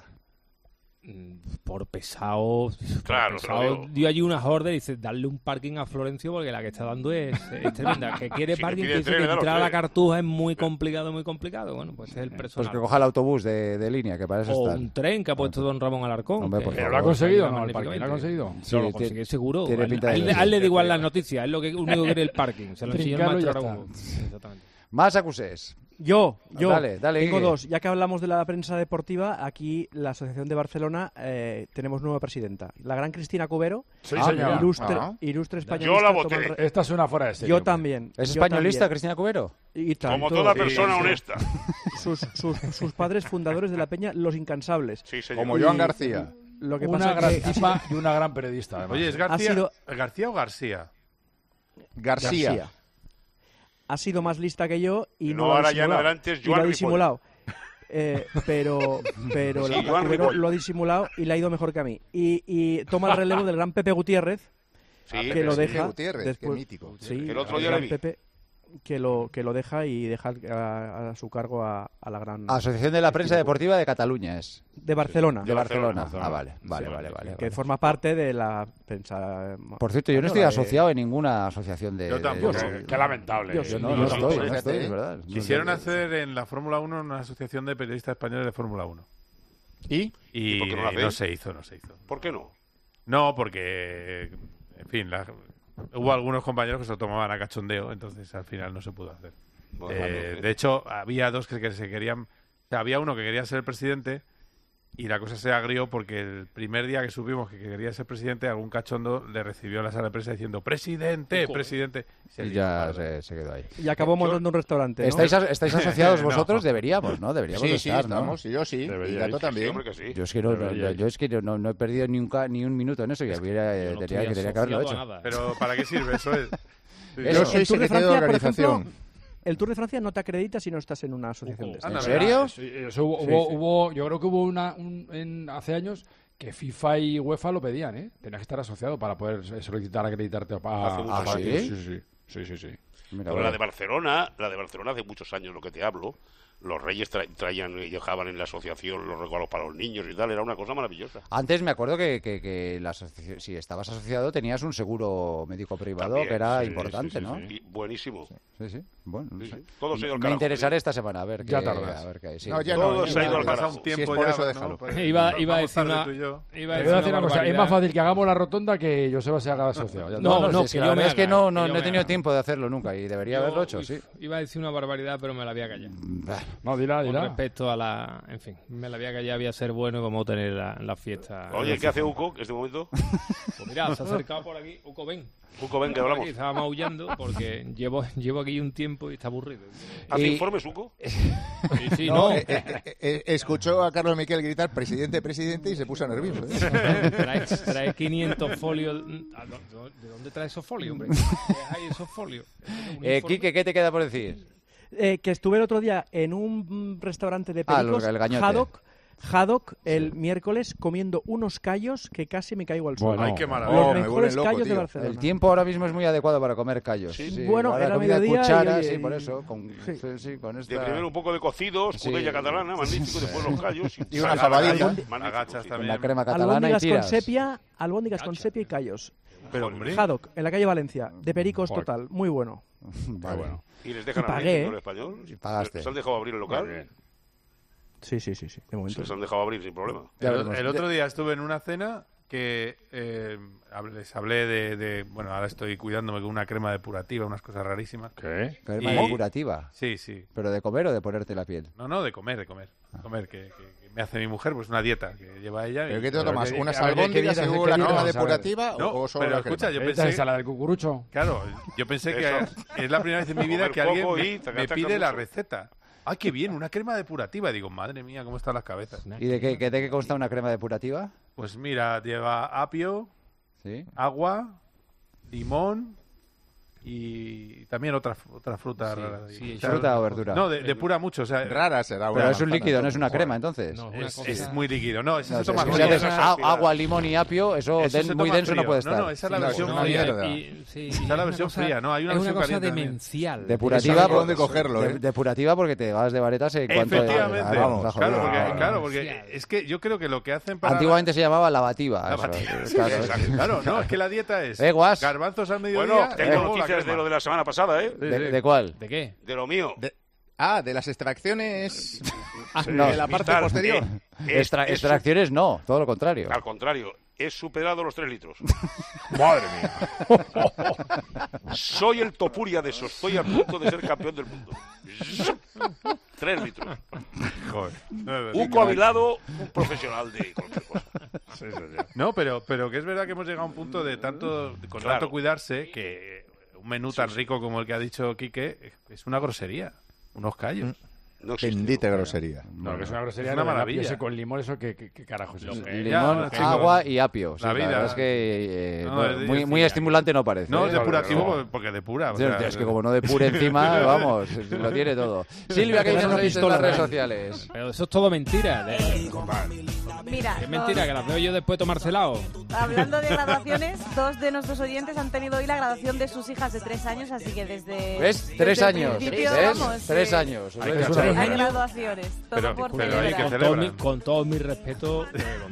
[SPEAKER 9] Por pesado, dio allí unas órdenes y dice, darle un parking a Florencio porque la que está dando es tremenda. Que quiere parking, que dice que entrar a la Cartuja es muy complicado. Bueno, pues es el personal.
[SPEAKER 5] Pues que coja el autobús de línea, que para eso está.
[SPEAKER 9] O un tren que ha puesto don Ramón Alarcón.
[SPEAKER 11] Pero lo ha conseguido, ¿no? El parking lo ha conseguido.
[SPEAKER 9] Sí, lo consiguió seguro. A él le da igual las noticias, es lo único que quiere el parking. Se lo enseñó el maestro Araújo. Exactamente.
[SPEAKER 5] Más acusés.
[SPEAKER 12] Yo
[SPEAKER 5] dale,
[SPEAKER 12] tengo dos. Ya que hablamos de la prensa deportiva, aquí la Asociación de Barcelona tenemos nueva presidenta. La gran Cristina Cubero, ilustre españolista.
[SPEAKER 7] Yo la voté.
[SPEAKER 11] Esta es una fuera de serie.
[SPEAKER 12] Yo también.
[SPEAKER 5] ¿Es españolista Cristina Cubero?
[SPEAKER 12] Y tanto,
[SPEAKER 7] como toda persona honesta.
[SPEAKER 12] Sus padres fundadores de la peña Los Incansables.
[SPEAKER 7] Sí, señor.
[SPEAKER 10] Como Joan García.
[SPEAKER 12] Lo que
[SPEAKER 11] una gran tipa y una gran periodista. Además.
[SPEAKER 6] Oye, ¿es García o García?
[SPEAKER 10] García.
[SPEAKER 12] Ha sido más lista que yo y
[SPEAKER 7] no ahora ya en adelante es
[SPEAKER 12] lo ha disimulado. Pero lo ha disimulado y le ha ido mejor que a mí. Y toma el relevo del gran Pepe Gutiérrez, que lo deja
[SPEAKER 10] después, que mítico.
[SPEAKER 12] Sí,
[SPEAKER 7] el otro día le vi.
[SPEAKER 12] Pepe, que lo deja y deja a su cargo a la gran...
[SPEAKER 5] Asociación de la Prensa Deportiva de Cataluña es.
[SPEAKER 12] De Barcelona.
[SPEAKER 5] De Barcelona. Vale.
[SPEAKER 12] Que forma parte de la prensa...
[SPEAKER 5] Por cierto, yo no estoy asociado en ninguna asociación de...
[SPEAKER 6] Yo tampoco.
[SPEAKER 11] Qué lamentable.
[SPEAKER 5] Yo no estoy, es verdad.
[SPEAKER 6] Quisieron hacer en la Fórmula 1 una asociación de periodistas españoles de Fórmula 1.
[SPEAKER 10] ¿Y
[SPEAKER 6] por qué no se hizo.
[SPEAKER 7] ¿Por qué no?
[SPEAKER 6] No, porque... En fin, hubo algunos compañeros que se lo tomaban a cachondeo, entonces al final no se pudo hacer. De hecho, había dos que se querían... O sea, había uno que quería ser el presidente y la cosa se agrió porque el primer día que supimos que quería ser presidente, algún cachondo le recibió a la sala de prensa diciendo ¡Presidente!
[SPEAKER 5] Y ya se quedó ahí.
[SPEAKER 12] Y acabó montando un restaurante, ¿no?
[SPEAKER 5] ¿Estáis asociados vosotros? Deberíamos, ¿no? Deberíamos estar, ¿no?
[SPEAKER 10] Estamos, yo sí. Y Gato también.
[SPEAKER 7] Sí.
[SPEAKER 5] Yo es que no he perdido ni un minuto en eso y tenía que haberlo hecho.
[SPEAKER 6] Pero ¿para qué sirve eso?
[SPEAKER 10] Yo soy secretario de organización.
[SPEAKER 12] El Tour de Francia no te acredita si no estás en una asociación de estas.
[SPEAKER 5] ¿En serio?
[SPEAKER 11] Yo creo que hubo hace años que FIFA y UEFA lo pedían, ¿eh? Tenías que estar asociado para poder solicitar acreditarte
[SPEAKER 7] Sí. Pero la de Barcelona hace muchos años, lo que te hablo, los reyes traían y dejaban en la asociación los regalos para los niños y tal, era una cosa maravillosa.
[SPEAKER 5] Antes me acuerdo que la asociación, si estabas asociado tenías un seguro médico privado también, que era importante, ¿no?
[SPEAKER 7] Sí. Buenísimo.
[SPEAKER 5] Sí. Bueno, no sé.
[SPEAKER 7] Todo se ha ido al
[SPEAKER 5] me interesaré esta semana a ver qué hay. Sí.
[SPEAKER 7] Todo se ha ido al carajo.
[SPEAKER 6] Un tiempo
[SPEAKER 10] si es por eso, déjalo.
[SPEAKER 9] Iba a decir una
[SPEAKER 11] cosa. Es más fácil que hagamos la rotonda que Joseba se haga asociado.
[SPEAKER 5] Es que no he tenido tiempo de hacerlo nunca y debería haberlo hecho, sí.
[SPEAKER 9] Iba a decir una barbaridad, pero me la voy a callar.
[SPEAKER 11] No, dila.
[SPEAKER 9] Con respecto a la... En fin, me la voy a callar, voy a ser bueno como tener la fiesta.
[SPEAKER 7] Oye, ¿qué hace Uco en este momento?
[SPEAKER 9] Pues mira, se ha acercado por aquí. Uco, ven,
[SPEAKER 7] que hablamos.
[SPEAKER 9] Estaba maullando porque llevo aquí un tiempo y está aburrido.
[SPEAKER 7] ¿Hace informes, Uco?
[SPEAKER 9] Sí, no.
[SPEAKER 10] Escuchó a Carlos Miquel gritar presidente y se puso nervioso.
[SPEAKER 9] Trae 500 folios. ¿De dónde trae esos folios, hombre? ¿Qué hay esos folios?
[SPEAKER 5] Quique, ¿qué te queda por decir?
[SPEAKER 12] Que estuve el otro día en un restaurante de pericos,
[SPEAKER 5] el Gañote.
[SPEAKER 12] Haddock el miércoles comiendo unos callos que casi me caigo al suelo.
[SPEAKER 6] Ay, qué maravilla.
[SPEAKER 12] Los mejores callos de Barcelona.
[SPEAKER 5] El tiempo ahora mismo es muy adecuado para comer callos.
[SPEAKER 12] Sí. Bueno,
[SPEAKER 5] ahora
[SPEAKER 12] era
[SPEAKER 5] comida de
[SPEAKER 12] mediodía
[SPEAKER 5] cuchara,
[SPEAKER 12] y-
[SPEAKER 5] sí, por eso. Con esta...
[SPEAKER 7] De primero un poco de cocidos, escudella catalana, magnífico, después los callos.
[SPEAKER 10] Y una fabadilla.
[SPEAKER 6] Agachas
[SPEAKER 5] Con
[SPEAKER 6] también.
[SPEAKER 5] la crema catalana y
[SPEAKER 12] Albóndigas con sepia y callos.
[SPEAKER 6] Pero, hombre.
[SPEAKER 12] Haddock, en la calle Valencia, de pericos total, muy bueno.
[SPEAKER 5] Vale.
[SPEAKER 7] ¿Y les dejan
[SPEAKER 12] Y
[SPEAKER 7] abrir
[SPEAKER 12] pagué,
[SPEAKER 7] el español?
[SPEAKER 5] Y pagaste.
[SPEAKER 7] ¿Les han dejado abrir el local?
[SPEAKER 12] Sí, de momento.
[SPEAKER 7] Les han dejado abrir sin problema.
[SPEAKER 6] El otro día estuve en una cena que les hablé de... Bueno, ahora estoy cuidándome con una crema depurativa, unas cosas rarísimas.
[SPEAKER 11] ¿Qué?
[SPEAKER 5] ¿Crema depurativa?
[SPEAKER 6] Sí, sí.
[SPEAKER 5] ¿Pero de comer o de ponerte la piel?
[SPEAKER 6] No, de comer. Comer, que me hace mi mujer, pues una dieta que lleva ella.
[SPEAKER 10] ¿Pero
[SPEAKER 6] y-
[SPEAKER 10] qué te tomas?
[SPEAKER 6] que-
[SPEAKER 10] ¿Unas
[SPEAKER 6] a ver, ¿qué
[SPEAKER 10] albóndigas
[SPEAKER 6] dieta-
[SPEAKER 10] y luego
[SPEAKER 6] qué
[SPEAKER 10] la
[SPEAKER 6] dieta-
[SPEAKER 10] crema
[SPEAKER 6] no,
[SPEAKER 10] depurativa
[SPEAKER 6] no,
[SPEAKER 10] o solo
[SPEAKER 6] pero
[SPEAKER 10] la crema?
[SPEAKER 6] escucha, yo
[SPEAKER 11] ¿Esta
[SPEAKER 6] pensé...
[SPEAKER 11] ensalada de cucurucho?
[SPEAKER 6] Claro, yo pensé que
[SPEAKER 7] Eso.
[SPEAKER 6] es la primera vez en mi vida
[SPEAKER 7] Comer
[SPEAKER 6] que alguien
[SPEAKER 7] poco y
[SPEAKER 6] me
[SPEAKER 7] taca-taca
[SPEAKER 6] pide la
[SPEAKER 7] mucho.
[SPEAKER 6] receta. ¡Ay, qué bien! Una crema depurativa. Y digo, madre mía, ¿cómo están las cabezas?
[SPEAKER 5] ¿Y de qué consta una crema depurativa?
[SPEAKER 6] Pues mira, lleva apio,
[SPEAKER 5] ¿Sí?
[SPEAKER 6] agua, limón y también otra fruta rara.
[SPEAKER 9] sí,
[SPEAKER 6] O sea,
[SPEAKER 5] ¿Fruta o verdura?
[SPEAKER 6] No, depura mucho. O sea,
[SPEAKER 10] Rara será una
[SPEAKER 5] Pero es un
[SPEAKER 10] manzana.
[SPEAKER 5] líquido, no es una crema, entonces.
[SPEAKER 9] No, una
[SPEAKER 6] es muy líquido. No, ese
[SPEAKER 5] No,
[SPEAKER 6] se toma
[SPEAKER 5] si
[SPEAKER 6] frío.
[SPEAKER 5] haces agua, limón y apio, eso
[SPEAKER 6] Eso se
[SPEAKER 5] muy
[SPEAKER 6] toma
[SPEAKER 5] denso no
[SPEAKER 6] frío.
[SPEAKER 5] puede estar.
[SPEAKER 6] No, esa es la
[SPEAKER 10] Sí,
[SPEAKER 6] versión
[SPEAKER 10] una
[SPEAKER 6] fría.
[SPEAKER 10] mierda.
[SPEAKER 9] Esa
[SPEAKER 6] es la versión fría, ¿no? Hay una
[SPEAKER 9] es
[SPEAKER 6] versión
[SPEAKER 9] cosa
[SPEAKER 6] caliente también.
[SPEAKER 9] demencial.
[SPEAKER 5] Depurativa,
[SPEAKER 10] Sabes por dónde cogerlo, ¿eh?
[SPEAKER 5] Depurativa porque te vas de varetas en cuanto...
[SPEAKER 6] Efectivamente.
[SPEAKER 5] Vamos,
[SPEAKER 6] Claro, porque es que yo creo que lo que hacen para...
[SPEAKER 5] Antiguamente se llamaba lavativa.
[SPEAKER 6] Lavativa.
[SPEAKER 5] eso, claro.
[SPEAKER 6] Claro, no, es que la dieta es
[SPEAKER 5] Guas.
[SPEAKER 6] garbanzos al mediodía
[SPEAKER 7] Bueno,
[SPEAKER 6] y
[SPEAKER 7] tengo
[SPEAKER 6] luego la
[SPEAKER 7] noticias de
[SPEAKER 6] crema.
[SPEAKER 7] lo de la semana pasada, ¿eh?
[SPEAKER 5] ¿De cuál?
[SPEAKER 9] ¿De qué?
[SPEAKER 7] De lo mío.
[SPEAKER 10] De las extracciones
[SPEAKER 5] no.
[SPEAKER 10] de la parte
[SPEAKER 7] Vital,
[SPEAKER 10] posterior.
[SPEAKER 5] Extracciones no, todo lo contrario.
[SPEAKER 7] Al contrario, he superado los 3 litros.
[SPEAKER 11] ¡Madre mía!
[SPEAKER 7] Soy el Topuria de eso, estoy a punto de ser campeón del mundo. 3 litros.
[SPEAKER 6] Joder.
[SPEAKER 7] Un coavilado, un profesional de cualquier cosa.
[SPEAKER 6] No, pero que es verdad que hemos llegado a un punto de tanto cuidarse que un menú tan rico como el que ha dicho Quique es una grosería. Unos callos.
[SPEAKER 7] No existe.
[SPEAKER 10] Bendita grosería.
[SPEAKER 11] No, que es una grosería.
[SPEAKER 6] Es una
[SPEAKER 11] lo del
[SPEAKER 6] maravilla.
[SPEAKER 11] apio ese con limón, eso, ¿qué carajo es eso?
[SPEAKER 5] Limón,
[SPEAKER 6] chicos,
[SPEAKER 5] agua y apio. Sí,
[SPEAKER 6] la
[SPEAKER 5] la
[SPEAKER 6] vida.
[SPEAKER 5] verdad es que
[SPEAKER 6] No,
[SPEAKER 5] bueno,
[SPEAKER 6] es
[SPEAKER 5] muy
[SPEAKER 6] decir,
[SPEAKER 5] estimulante no parece.
[SPEAKER 6] No,
[SPEAKER 5] ¿eh?
[SPEAKER 6] es depurativo
[SPEAKER 11] no.
[SPEAKER 6] porque depura. o
[SPEAKER 5] Sí,
[SPEAKER 6] sea,
[SPEAKER 5] es que como no depure encima, vamos, lo tiene todo. Silvia, ¿qué dicen los oyentes en las redes sociales?
[SPEAKER 9] Pero eso es todo mentira.
[SPEAKER 8] Mira,
[SPEAKER 9] Es mentira, que las veo yo después de tomarse helado.
[SPEAKER 8] hablando de graduaciones, 2 de nuestros oyentes han tenido hoy la graduación de sus hijas de 3 años, así que desde...
[SPEAKER 5] ¿Ves?
[SPEAKER 8] desde
[SPEAKER 5] 3
[SPEAKER 8] el
[SPEAKER 5] años.
[SPEAKER 8] principio,
[SPEAKER 5] ¿Ves?
[SPEAKER 8] vamos,
[SPEAKER 5] 3 años.
[SPEAKER 6] Hay que
[SPEAKER 5] Os
[SPEAKER 6] hacer-
[SPEAKER 5] lo he
[SPEAKER 8] Hay
[SPEAKER 5] dicho.
[SPEAKER 8] graduaciones, todo
[SPEAKER 6] Pero-
[SPEAKER 8] por
[SPEAKER 6] pero hay que
[SPEAKER 8] celebrar.
[SPEAKER 6] celebrar.
[SPEAKER 9] Con todo mi respeto,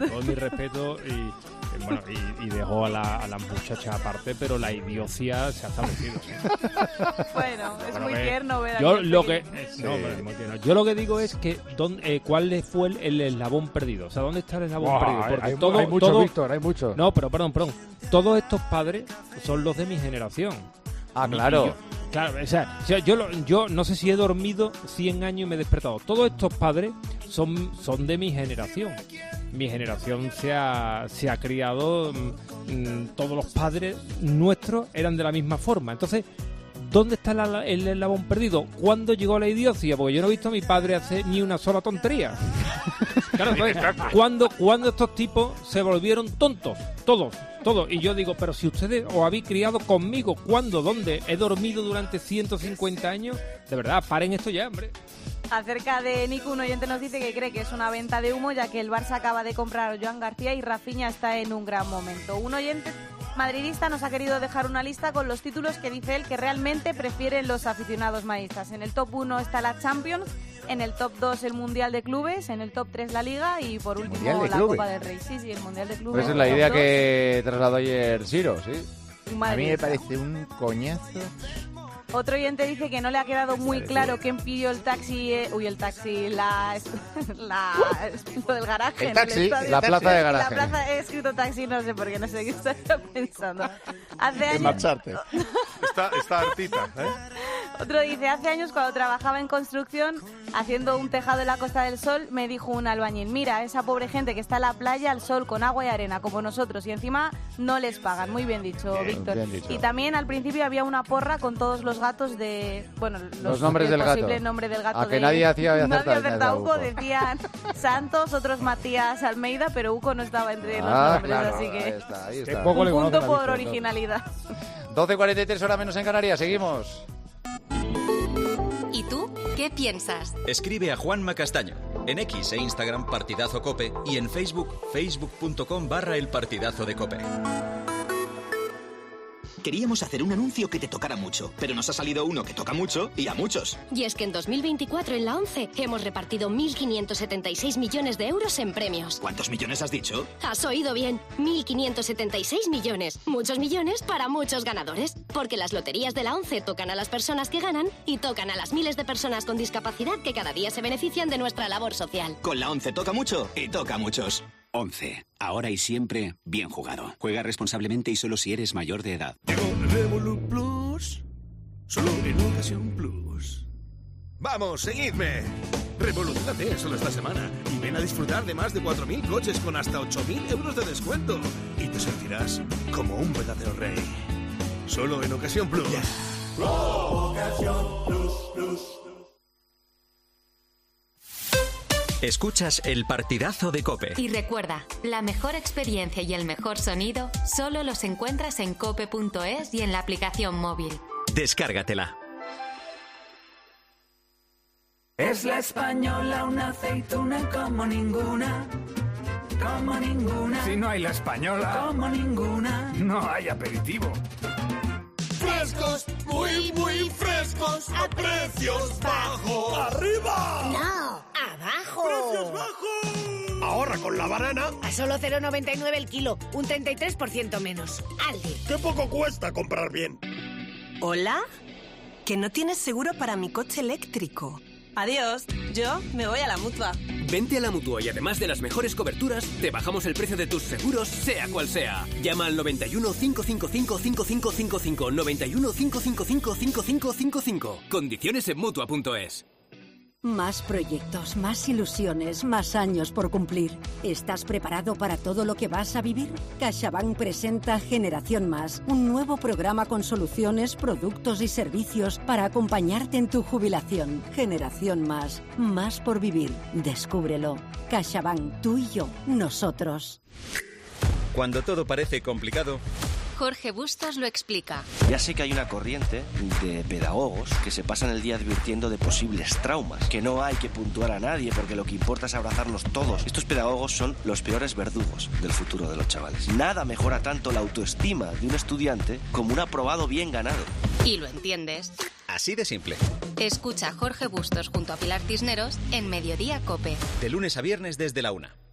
[SPEAKER 9] y bueno, y dejo a la muchacha aparte, pero la idiocia se ha establecido.
[SPEAKER 8] Bueno, es
[SPEAKER 9] Bueno,
[SPEAKER 8] muy
[SPEAKER 9] que
[SPEAKER 8] tierno ver a
[SPEAKER 9] yo
[SPEAKER 8] aquel
[SPEAKER 9] lo que
[SPEAKER 8] pequeño.
[SPEAKER 9] no, pero es muy tierno. Yo lo que digo es que ¿cuál fue el eslabón perdido? O sea, ¿dónde está el eslabón
[SPEAKER 11] Buah,
[SPEAKER 9] perdido? Porque
[SPEAKER 11] hay
[SPEAKER 9] todo,
[SPEAKER 11] mucho,
[SPEAKER 9] todo-
[SPEAKER 11] Víctor, hay mucho.
[SPEAKER 9] No, pero perdón. Todos estos padres son los de mi generación.
[SPEAKER 5] Ah,
[SPEAKER 9] Y
[SPEAKER 5] claro.
[SPEAKER 9] yo- claro, o sea, yo no sé si he dormido 100 años y me he despertado. Todos estos padres son de mi generación. Mi generación se ha criado, todos los padres nuestros eran de la misma forma. Entonces, ¿dónde está el eslabón perdido? ¿Cuándo llegó la idiocia? Porque yo no he visto a mi padre hacer ni una sola tontería. Claro, entonces, ¿cuándo estos tipos se volvieron tontos? Todos. Y yo digo, pero si ustedes os habéis criado conmigo, ¿cuándo? ¿Dónde? He dormido durante 150 años. De verdad, paren esto ya, hombre.
[SPEAKER 8] Acerca de Nico, un oyente nos dice que cree que es una venta de humo, ya que el Barça acaba de comprar a Joan García y Rafinha está en un gran momento. Un oyente madridista nos ha querido dejar una lista con los títulos que dice él que realmente prefieren los aficionados madridistas. En el top 1 está la Champions, en el top 2 el Mundial de Clubes, en el top 3 la Liga y por último
[SPEAKER 10] ¿Mundial de
[SPEAKER 8] la
[SPEAKER 10] clubes?
[SPEAKER 8] Copa del Rey. Sí, el Mundial de Clubes.
[SPEAKER 5] Pues esa es la
[SPEAKER 8] top
[SPEAKER 5] idea
[SPEAKER 8] 2.
[SPEAKER 5] que trasladó ayer Ciro, sí.
[SPEAKER 10] A mí me
[SPEAKER 8] Madridista.
[SPEAKER 10] parece un coñazo.
[SPEAKER 8] Otro oyente dice que no le ha quedado muy claro quién pidió el taxi, lo del garaje.
[SPEAKER 10] El
[SPEAKER 8] en
[SPEAKER 10] taxi,
[SPEAKER 8] estadio.
[SPEAKER 5] la plaza de garaje.
[SPEAKER 8] La plaza, he escrito taxi, no sé por qué, no sé qué estaría pensando. Hace
[SPEAKER 10] En
[SPEAKER 8] años,
[SPEAKER 10] marcharte.
[SPEAKER 6] Está hartita, ¿eh?
[SPEAKER 8] otro dice, hace años cuando trabajaba en construcción, haciendo un tejado en la Costa del Sol, me dijo un albañil, mira, esa pobre gente que está en la playa al sol con agua y arena, como nosotros, y encima no les pagan. Muy bien dicho, Víctor.
[SPEAKER 5] bien dicho.
[SPEAKER 8] Y también al principio había una porra con todos los gatos de... Bueno,
[SPEAKER 5] Los nombres
[SPEAKER 8] el
[SPEAKER 5] del gato.
[SPEAKER 8] posible nombre del gato
[SPEAKER 5] A que
[SPEAKER 8] de...
[SPEAKER 5] nadie hacía acertar
[SPEAKER 8] Uco, decían Santos, otros Matías Almeida, pero Uco no estaba entre los
[SPEAKER 5] Ah,
[SPEAKER 8] nombres,
[SPEAKER 5] claro,
[SPEAKER 8] así
[SPEAKER 5] ahí
[SPEAKER 8] que...
[SPEAKER 5] está, ahí
[SPEAKER 11] Qué
[SPEAKER 5] está.
[SPEAKER 11] poco le
[SPEAKER 8] Un punto
[SPEAKER 11] conocen a
[SPEAKER 8] por
[SPEAKER 11] Víctor,
[SPEAKER 8] originalidad.
[SPEAKER 5] 12:43 horas menos en Canarias, seguimos.
[SPEAKER 2] ¿Y tú qué piensas?
[SPEAKER 3] Escribe a Juanma Castaño. En X e Instagram, Partidazo Cope. Y en Facebook, facebook.com/El Partidazo de Cope.
[SPEAKER 13] Queríamos hacer un anuncio que te tocara mucho, pero nos ha salido uno que toca mucho y a muchos.
[SPEAKER 14] Y es que en 2024 en la ONCE hemos repartido 1.576 millones de euros en premios.
[SPEAKER 13] ¿Cuántos millones has dicho?
[SPEAKER 14] Has oído bien, 1.576 millones. Muchos millones para muchos ganadores. Porque las loterías de la ONCE tocan a las personas que ganan y tocan a las miles de personas con discapacidad que cada día se benefician de nuestra labor social.
[SPEAKER 13] Con la ONCE toca mucho y toca a muchos.
[SPEAKER 15] 11. Ahora y siempre, bien jugado. Juega responsablemente y solo si eres mayor de edad.
[SPEAKER 16] Llegó Revolut Plus, solo en Ocasión Plus. ¡Vamos, seguidme! Revolucionate solo esta semana y ven a disfrutar de más de 4.000 coches con hasta 8.000 euros de descuento. Y te sentirás como un verdadero rey. Solo en Ocasión Plus. Yeah.
[SPEAKER 17] Ocasión Plus, Plus.
[SPEAKER 3] Escuchas El Partidazo de Cope.
[SPEAKER 2] Y recuerda, la mejor experiencia y el mejor sonido solo los encuentras en cope.es y en la aplicación móvil.
[SPEAKER 3] Descárgatela.
[SPEAKER 18] Es la española, una aceituna como ninguna. Como ninguna.
[SPEAKER 19] Si no hay la española,
[SPEAKER 18] como ninguna,
[SPEAKER 19] no hay aperitivo.
[SPEAKER 4] Frescos, muy, muy frescos, a precios bajos. ¡Arriba!
[SPEAKER 20] ¡No! ¡Abajo!
[SPEAKER 4] ¡Precios bajos! Ahorra con la banana.
[SPEAKER 20] A solo 0,99 el kilo, un 33% menos. Aldi.
[SPEAKER 4] ¡Qué poco cuesta comprar bien!
[SPEAKER 21] ¿Hola? ¿Que no tienes seguro para mi coche eléctrico?
[SPEAKER 22] Adiós, yo me voy a la Mutua.
[SPEAKER 23] Vente a la Mutua y además de las mejores coberturas, te bajamos el precio de tus seguros, sea cual sea. Llama al 91 555 5555. 91 555 5555. Condiciones en Mutua.es.
[SPEAKER 24] Más proyectos, más ilusiones, más años por cumplir. ¿Estás preparado para todo lo que vas a vivir? CaixaBank presenta Generación Más, un nuevo programa con soluciones, productos y servicios para acompañarte en tu jubilación. Generación Más, más por vivir. Descúbrelo. CaixaBank, tú y yo, nosotros.
[SPEAKER 3] Cuando todo parece complicado,
[SPEAKER 2] Jorge Bustos lo explica.
[SPEAKER 25] Ya sé que hay una corriente de pedagogos que se pasan el día advirtiendo de posibles traumas, que no hay que puntuar a nadie porque lo que importa es abrazarnos todos. Estos pedagogos son los peores verdugos del futuro de los chavales. Nada mejora tanto la autoestima de un estudiante como un aprobado bien ganado.
[SPEAKER 2] Y lo entiendes.
[SPEAKER 3] Así de simple.
[SPEAKER 2] Escucha a Jorge Bustos junto a Pilar Cisneros en Mediodía Cope.
[SPEAKER 3] De lunes a viernes desde la 1.